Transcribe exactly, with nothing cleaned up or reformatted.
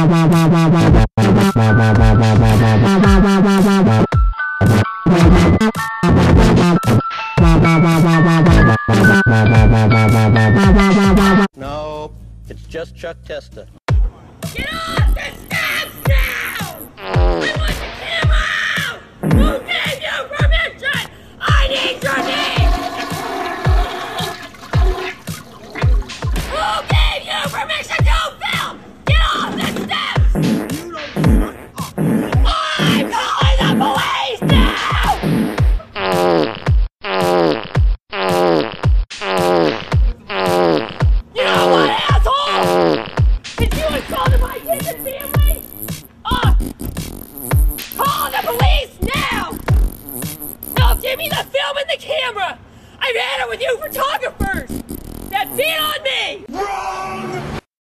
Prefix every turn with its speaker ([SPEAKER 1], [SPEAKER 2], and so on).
[SPEAKER 1] No, it's just Chuck Testa.
[SPEAKER 2] Get off the steps now! I want the camera out! Who gave you permission? I need your name! Who gave you permission to film? Get off the steps! I'm calling the police now! You know what, asshole? Did you assault my kids and family? Uh, call the police now! Now give me the film and the camera! I've had it with you photographers! That's it on me!
[SPEAKER 3] Wrong!